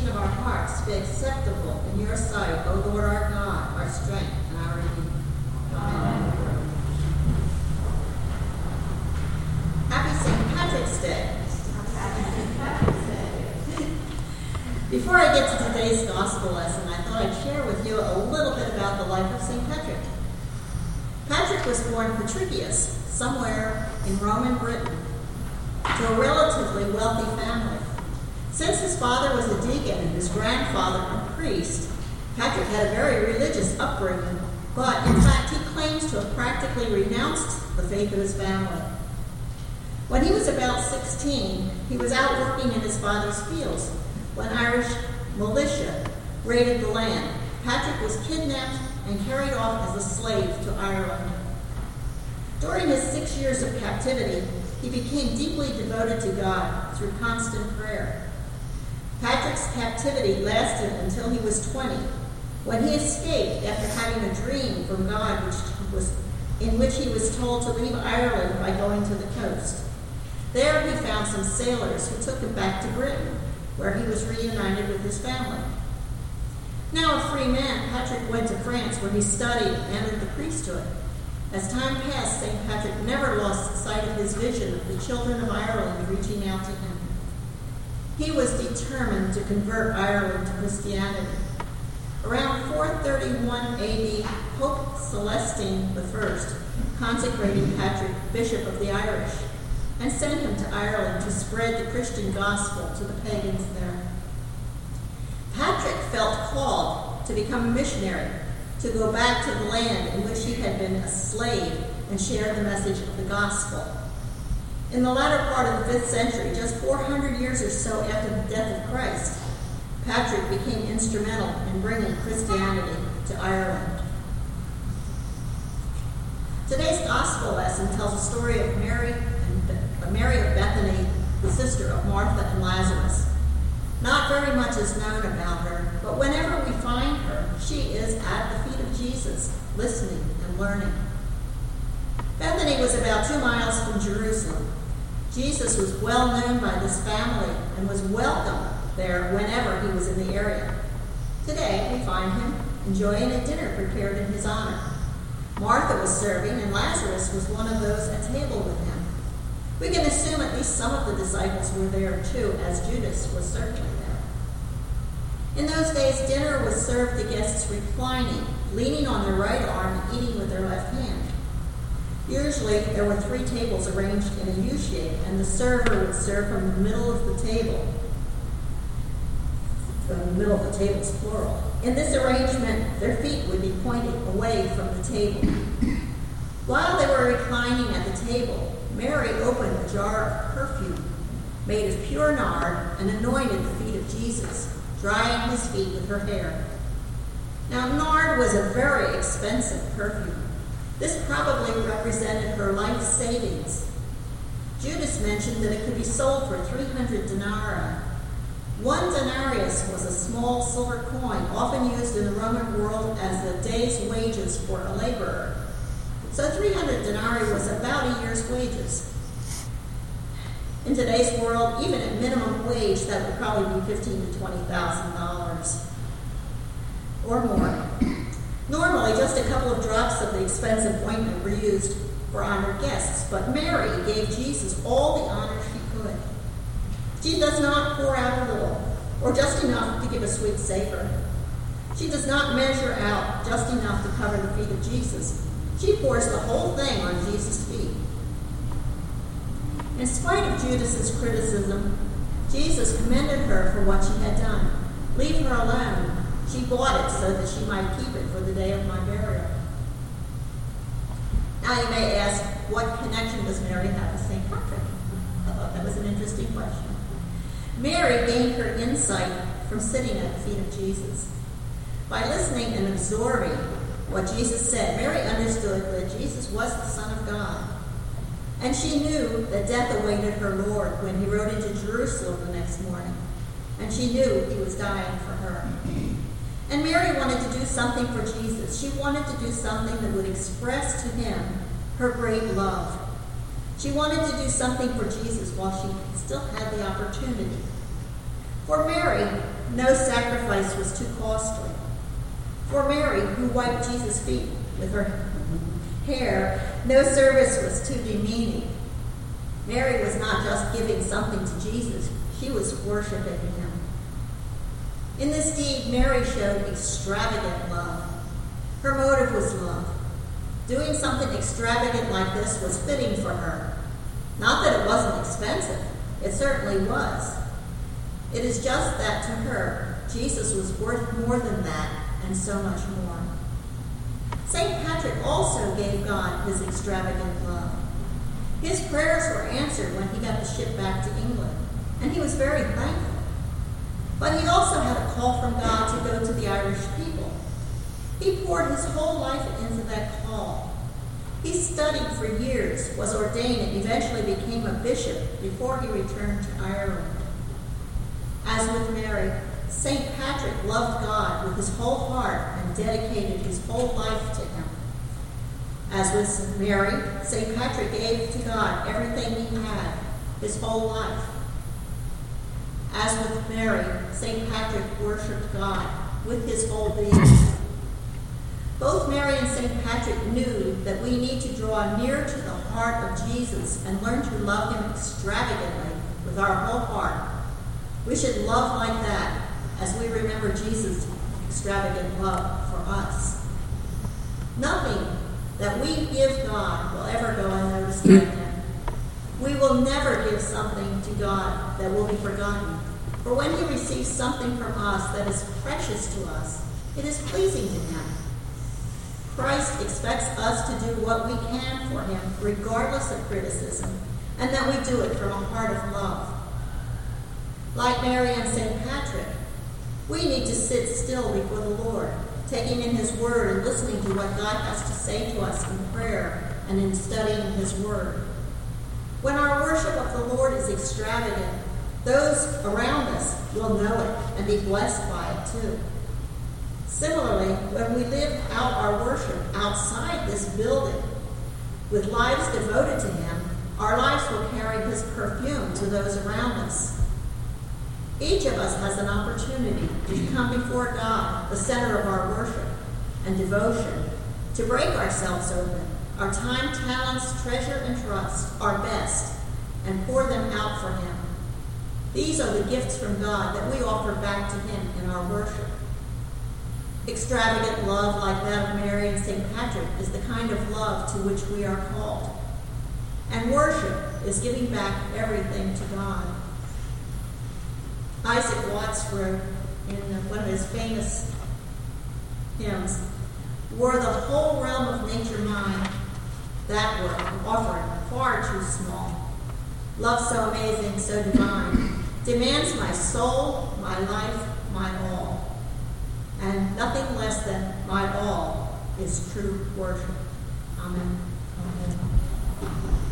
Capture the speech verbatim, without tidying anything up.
meditation of our hearts be acceptable in your sight, O Lord our God, our strength and our Redeemer. Amen. Happy Saint Patrick's Day. Happy Saint Patrick's Day. Before I get to today's gospel lesson, I thought I'd share with you a little bit about the life of Saint Patrick. Patrick was born Patricius, somewhere in Roman Britain, to a relatively wealthy family. Since his father was a deacon and his grandfather a priest, Patrick had a very religious upbringing, but in fact he claims to have practically renounced the faith of his family. When he was about sixteen, he was out working in his father's fields when Irish militia raided the land. Patrick was kidnapped and carried off as a slave to Ireland. During his six years of captivity, he became deeply devoted to God through constant prayer. Patrick's captivity lasted until he was twenty, when he escaped after having a dream from God which was, in which he was told to leave Ireland by going to the coast. There he found some sailors who took him back to Britain, where he was reunited with his family. Now a free man, Patrick went to France, where he studied and entered the priesthood. As time passed, Saint Patrick never lost sight of his vision of the children of Ireland reaching out to him. He was determined to convert Ireland to Christianity. Around four thirty-one A D, Pope Celestine the First consecrated Patrick Bishop of the Irish and sent him to Ireland to spread the Christian gospel to the pagans there. Patrick felt called to become a missionary, to go back to the land in which he had been a slave and share the message of the gospel. In the latter part of the fifth century, just four hundred years or so after the death of Christ, Patrick became instrumental in bringing Christianity to Ireland. Today's gospel lesson tells the story of Mary and Mary of Bethany, the sister of Martha and Lazarus. Not very much is known about her, but whenever we find her, she is at the feet of Jesus, listening and learning. Bethany was about two miles from Jerusalem. Jesus was well known by this family and was welcome there whenever he was in the area. Today, we find him enjoying a dinner prepared in his honor. Martha was serving, and Lazarus was one of those at table with him. We can assume at least some of the disciples were there too, as Judas was certainly there. In those days, dinner was served to guests reclining, leaning on their right arm and eating with their left hand. Usually, there were three tables arranged in a U shape, and the server would serve from the middle of the table. From the middle of the table is plural. In this arrangement, their feet would be pointed away from the table. While they were reclining at the table, Mary opened a jar of perfume made of pure nard and anointed the feet of Jesus, drying his feet with her hair. Now, nard was a very expensive perfume. This probably represented her life savings. Judas mentioned that it could be sold for three hundred denarii. One denarius was a small silver coin, often used in the Roman world as a day's wages for a laborer. So three hundred denarii was about a year's wages. In today's world, even at minimum wage, that would probably be fifteen thousand to twenty thousand dollars or more. Normally, just a couple of drops of the expensive ointment were used for honored guests, but Mary gave Jesus all the honor she could. She does not pour out a little, or just enough to give a sweet savor. She does not measure out just enough to cover the feet of Jesus. She pours the whole thing on Jesus' feet. In spite of Judas's criticism, Jesus commended her for what she had done. Leave her alone. She bought it so that she might keep it for the day of my burial. Now you may ask, what connection does Mary have with Saint Patrick? I thought that was an interesting question. Mary gained her insight from sitting at the feet of Jesus. By listening and absorbing what Jesus said, Mary understood that Jesus was the Son of God. And she knew that death awaited her Lord when he rode into Jerusalem the next morning. And she knew he was dying for her. And Mary wanted to do something for Jesus. She wanted to do something that would express to him her great love. She wanted to do something for Jesus while she still had the opportunity. For Mary, no sacrifice was too costly. For Mary, who wiped Jesus' feet with her hair, no service was too demeaning. Mary was not just giving something to Jesus, she was worshiping him. In this deed, Mary showed extravagant love. Her motive was love. Doing something extravagant like this was fitting for her. Not that it wasn't expensive. It certainly was. It is just that to her, Jesus was worth more than that and so much more. Saint Patrick also gave God his extravagant love. His prayers were answered when he got the ship back to England, and he was very thankful. But he also had a call from God to go to the Irish people. He poured his whole life into that call. He studied for years, was ordained, and eventually became a bishop before he returned to Ireland. As with Mary, Saint Patrick loved God with his whole heart and dedicated his whole life to him. As with Mary, Saint Patrick gave to God everything he had, his whole life. As with Mary, Saint Patrick worshipped God with his whole being. Both Mary and Saint Patrick knew that we need to draw near to the heart of Jesus and learn to love him extravagantly with our whole heart. We should love like that as we remember Jesus' extravagant love for us. Nothing that we give God will ever go unnoticed by him. We will never give something to God that will be forgotten. For when he receives something from us that is precious to us, it is pleasing to him. Christ expects us to do what we can for him, regardless of criticism, and that we do it from a heart of love. Like Mary and Saint Patrick, we need to sit still before the Lord, taking in his word and listening to what God has to say to us in prayer and in studying his word. When our worship of the Lord is extravagant, those around us will know it and be blessed by it too. Similarly, when we live out our worship outside this building with lives devoted to him, our lives will carry his perfume to those around us. Each of us has an opportunity to come before God, the center of our worship and devotion, to break ourselves open, our time, talents, treasure, and trust, our best, and pour them out for him. These are the gifts from God that we offer back to him in our worship. Extravagant love like that of Mary and Saint Patrick is the kind of love to which we are called. And worship is giving back everything to God. Isaac Watts wrote in one of his famous hymns, "Were the whole realm of nature mine, that were an offering far too small. Love so amazing, so divine, demands my soul, my life, my all. And nothing less than my all is true worship." Amen. Amen.